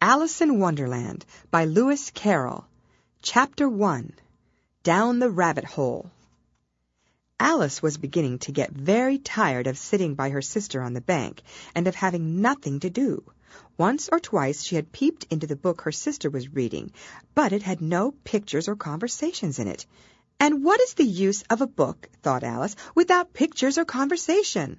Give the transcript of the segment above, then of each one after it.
Alice in Wonderland by Lewis Carroll. Chapter 1. Down the Rabbit Hole. Alice was beginning to get very tired of sitting by her sister on the bank and of having nothing to do. Once or twice she had peeped into the book her sister was reading, but it had no pictures or conversations in it. And what is the use of a book, thought Alice, without pictures or conversation?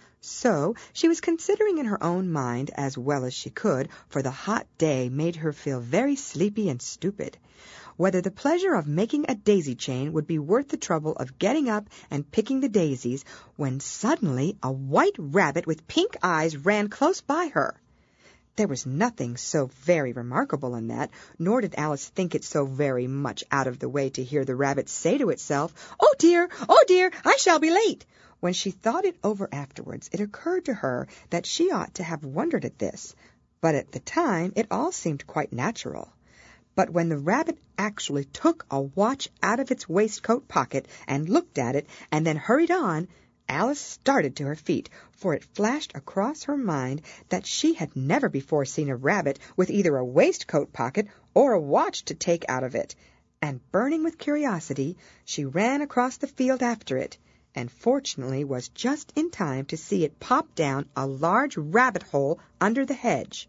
So she was considering in her own mind as well as she could, for the hot day made her feel very sleepy and stupid, whether the pleasure of making a daisy chain would be worth the trouble of getting up and picking the daisies, when suddenly a white rabbit with pink eyes ran close by her. There was nothing so very remarkable in that, nor did Alice think it so very much out of the way to hear the rabbit say to itself, oh dear, I shall be late." When she thought it over afterwards, it occurred to her that she ought to have wondered at this, but at the time it all seemed quite natural. But when the rabbit actually took a watch out of its waistcoat pocket and looked at it and then hurried on, Alice started to her feet, for it flashed across her mind that she had never before seen a rabbit with either a waistcoat pocket or a watch to take out of it, and burning with curiosity, she ran across the field after it, and fortunately was just in time to see it pop down a large rabbit hole under the hedge.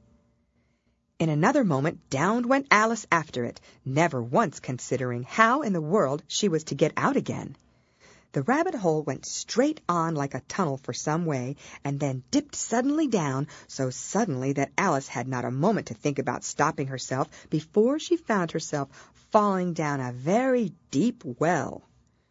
In another moment down went Alice after it, never once considering how in the world she was to get out again. The rabbit hole went straight on like a tunnel for some way, and then dipped suddenly down, so suddenly that Alice had not a moment to think about stopping herself before she found herself falling down a very deep well.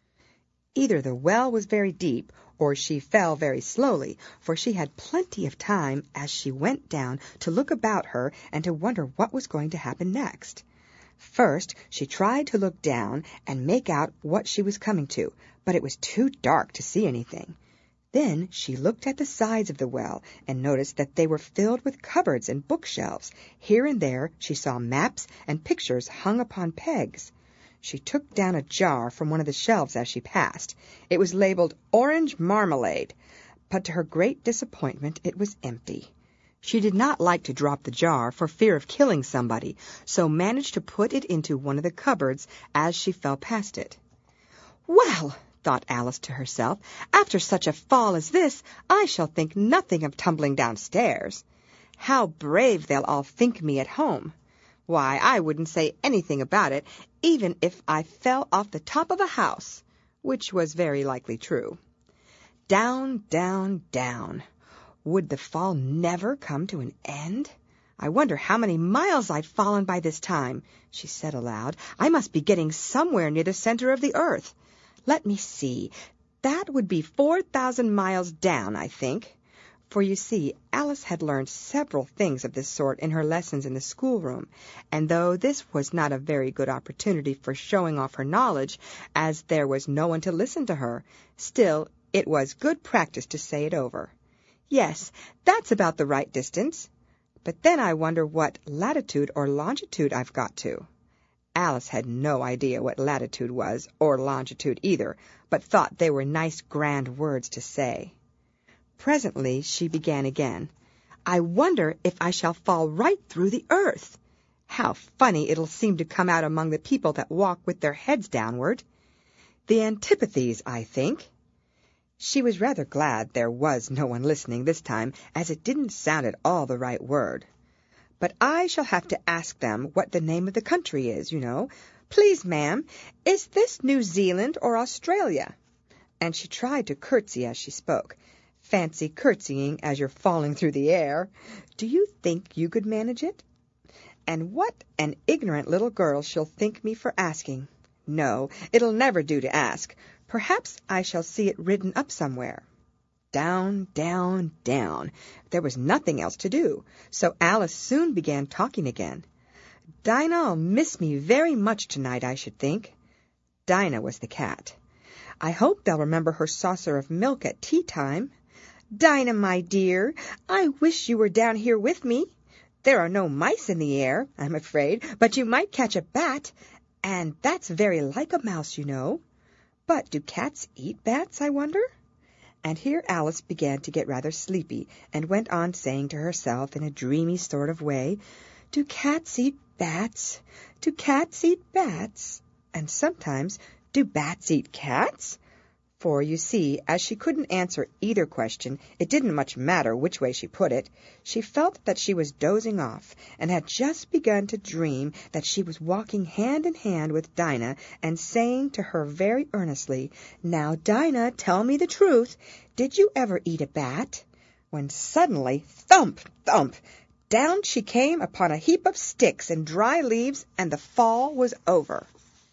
Either the well was very deep, or she fell very slowly, for she had plenty of time as she went down to look about her and to wonder what was going to happen next. First, she tried to look down and make out what she was coming to, but it was too dark to see anything. Then she looked at the sides of the well and noticed that they were filled with cupboards and bookshelves. Here and there she saw maps and pictures hung upon pegs. She took down a jar from one of the shelves as she passed. It was labeled Orange Marmalade, but to her great disappointment it was empty. She did not like to drop the jar for fear of killing somebody, so managed to put it into one of the cupboards as she fell past it. "Well," thought Alice to herself, "after such a fall as this, I shall think nothing of tumbling downstairs. How brave they'll all think me at home! Why, I wouldn't say anything about it, even if I fell off the top of a house," which was very likely true. Down, down, down. Would the fall never come to an end? "I wonder how many miles I've fallen by this time," she said aloud. "I must be getting somewhere near the center of the earth. Let me see. That would be 4,000 miles down, I think." For you see, Alice had learned several things of this sort in her lessons in the schoolroom, and though this was not a very good opportunity for showing off her knowledge, as there was no one to listen to her, still it was good practice to say it over. "Yes, that's about the right distance. But then I wonder what latitude or longitude I've got to." Alice had no idea what latitude was, or longitude either, but thought they were nice grand words to say. Presently she began again. "I wonder if I shall fall right through the earth. How funny it'll seem to come out among the people that walk with their heads downward. The antipathies, I think." She was rather glad there was no one listening this time, as it didn't sound at all the right word. "But I shall have to ask them what the name of the country is, you know. Please, ma'am, is this New Zealand or Australia?" And she tried to curtsy as she spoke. Fancy curtsying as you're falling through the air. Do you think you could manage it? And what an ignorant little girl she'll think me for asking. No, it'll never do to ask. Perhaps I shall see it written up somewhere. Down, down, down. There was nothing else to do, so Alice soon began talking again. "Dinah'll miss me very much tonight, I should think." Dinah was the cat. "I hope they'll remember her saucer of milk at tea time. Dinah, my dear, I wish you were down here with me. There are no mice in the air, I'm afraid, but you might catch a bat, and that's very like a mouse, you know. But do cats eat bats, I wonder?" And here Alice began to get rather sleepy, and went on saying to herself in a dreamy sort of way, Do cats eat bats? Do cats eat bats? And sometimes, do bats eat cats? For, you see, as she couldn't answer either question, it didn't much matter which way she put it. She felt that she was dozing off, and had just begun to dream that she was walking hand in hand with Dinah and saying to her very earnestly, "Now, Dinah, tell me the truth. Did you ever eat a bat?" When suddenly, thump, thump, down she came upon a heap of sticks and dry leaves, and the fall was over.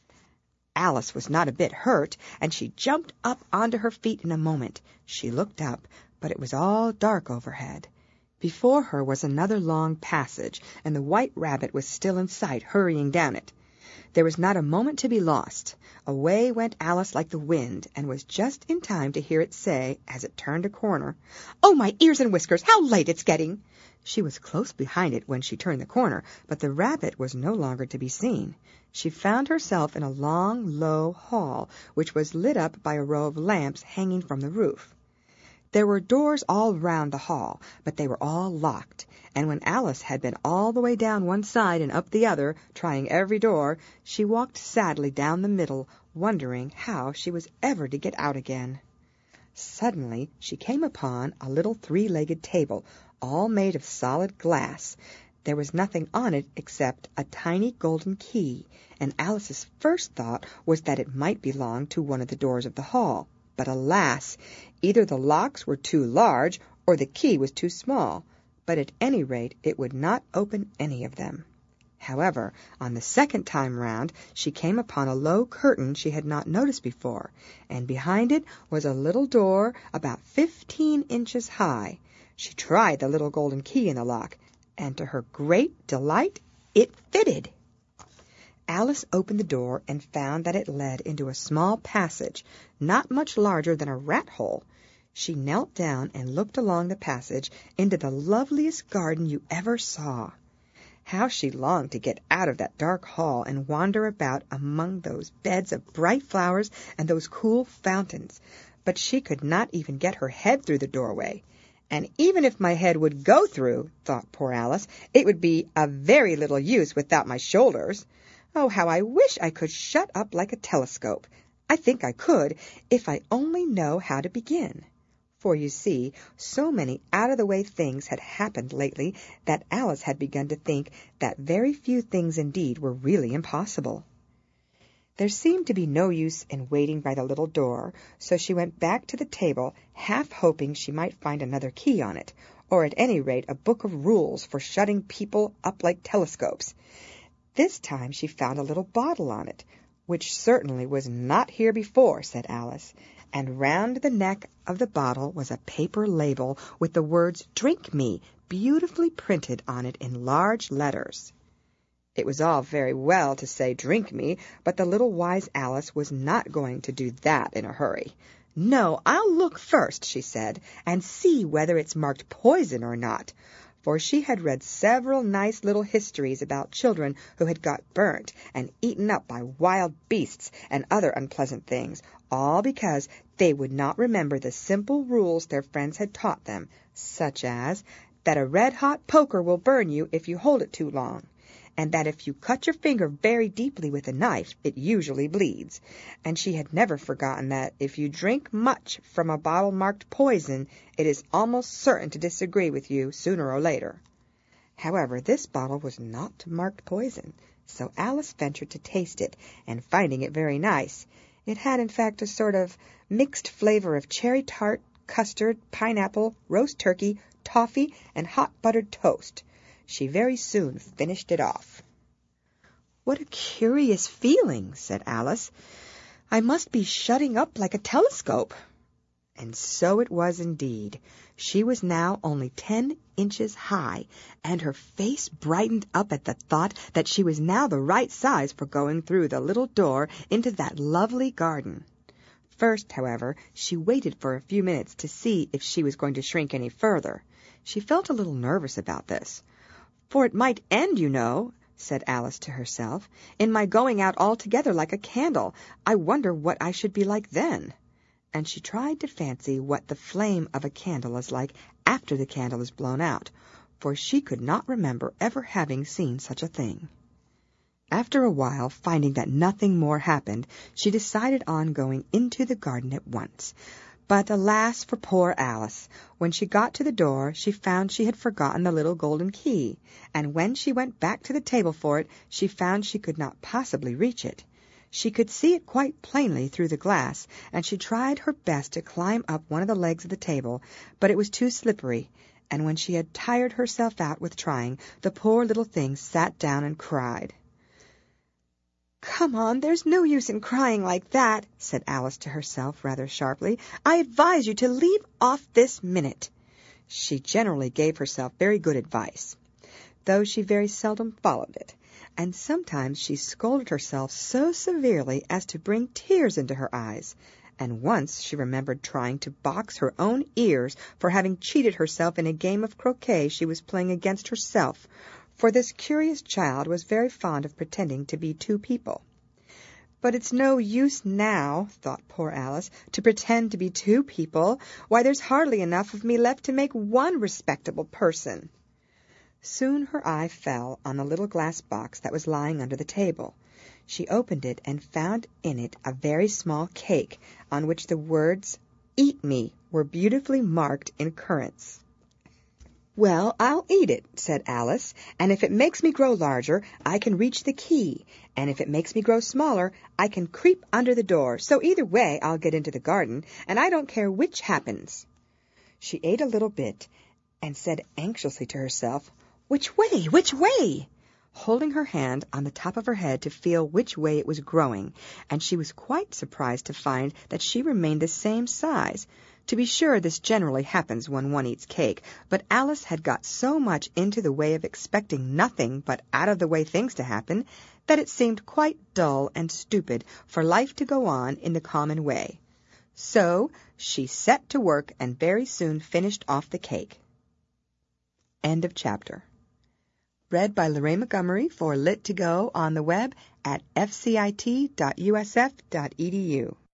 Alice was not a bit hurt, and she jumped up onto her feet in a moment. She looked up, but it was all dark overhead. Before her was another long passage, and the White Rabbit was still in sight, hurrying down it. There was not a moment to be lost. Away went Alice like the wind, and was just in time to hear it say, as it turned a corner, "Oh, my ears and whiskers, how late it's getting!" She was close behind it when she turned the corner, but the rabbit was no longer to be seen. She found herself in a long, low hall, which was lit up by a row of lamps hanging from the roof. There were doors all round the hall, but they were all locked, and when Alice had been all the way down one side and up the other, trying every door, she walked sadly down the middle, wondering how she was ever to get out again. Suddenly she came upon a little three-legged table, all made of solid glass. There was nothing on it except a tiny golden key, and Alice's first thought was that it might belong to one of the doors of the hall. But alas! Either the locks were too large or the key was too small, but at any rate it would not open any of them. However, on the second time round she came upon a low curtain she had not noticed before, and behind it was a little door about 15 inches high. She tried the little golden key in the lock, and to her great delight it fitted. Alice opened the door and found that it led into a small passage, not much larger than a rat-hole. She knelt down and looked along the passage into the loveliest garden you ever saw. How she longed to get out of that dark hall and wander about among those beds of bright flowers and those cool fountains. But she could not even get her head through the doorway. And even if my head would go through, thought poor Alice, it would be of very little use without my shoulders. Oh, how I wish I could shut up like a telescope. I think I could, if I only know how to begin. For, you see, so many out-of-the-way things had happened lately that Alice had begun to think that very few things indeed were really impossible. There seemed to be no use in waiting by the little door, so she went back to the table, half hoping she might find another key on it, or at any rate a book of rules for shutting people up like telescopes. This time she found a little bottle on it, which certainly was not here before, said Alice, and round the neck of the bottle was a paper label with the words "Drink Me" beautifully printed on it in large letters. It was all very well to say "Drink me," but the little wise Alice was not going to do that in a hurry. "No, I'll look first," she said, "and see whether it's marked poison or not." For she had read several nice little histories about children who had got burnt and eaten up by wild beasts and other unpleasant things, all because they would not remember the simple rules their friends had taught them, such as that a red-hot poker will burn you if you hold it too long, and that if you cut your finger very deeply with a knife, it usually bleeds. And she had never forgotten that if you drink much from a bottle marked poison, it is almost certain to disagree with you sooner or later. However, this bottle was not marked poison, so Alice ventured to taste it, and finding it very nice, it had in fact a sort of mixed flavor of cherry tart, custard, pineapple, roast turkey, toffee, and hot buttered toast. She very soon finished it off. "What a curious feeling," said Alice. "I must be shutting up like a telescope." And so it was indeed. She was now only 10 inches high, and her face brightened up at the thought that she was now the right size for going through the little door into that lovely garden. First, however, she waited for a few minutes to see if she was going to shrink any further. She felt a little nervous about this. "For it might end, you know," said Alice to herself, "in my going out altogether like a candle. I wonder what I should be like then." And she tried to fancy what the flame of a candle is like after the candle is blown out. for she could not remember ever having seen such a thing. After a while, finding that nothing more happened, she decided on going into the garden at once. But alas for poor Alice! When she got to the door, she found she had forgotten the little golden key, and when she went back to the table for it, she found she could not possibly reach it. She could see it quite plainly through the glass, and she tried her best to climb up one of the legs of the table, but it was too slippery, and when she had tired herself out with trying, the poor little thing sat down and cried. "Come on, there's no use in crying like that," said Alice to herself rather sharply. "I advise you to leave off this minute." She generally gave herself very good advice, though she very seldom followed it, and sometimes she scolded herself so severely as to bring tears into her eyes, and once she remembered trying to box her own ears for having cheated herself in a game of croquet she was playing against herself, for this curious child was very fond of pretending to be two people. "But it's no use now," thought poor Alice, "to pretend to be two people. Why, there's hardly enough of me left to make one respectable person." Soon her eye fell on the little glass box that was lying under the table. She opened it and found in it a very small cake, on which the words "Eat me" were beautifully marked in currants. "Well, I'll eat it," said Alice, "and if it makes me grow larger, I can reach the key, and if it makes me grow smaller, I can creep under the door, so either way I'll get into the garden, and I don't care which happens." She ate a little bit, and said anxiously to herself, "Which way? Which way?" holding her hand on the top of her head to feel which way it was growing, and she was quite surprised to find that she remained the same size. To be sure, this generally happens when one eats cake, but Alice had got so much into the way of expecting nothing but out-of-the-way things to happen that it seemed quite dull and stupid for life to go on in the common way. So she set to work and very soon finished off the cake. End of chapter. Read by Lorraine Montgomery for Lit2Go on the web at fcit.usf.edu.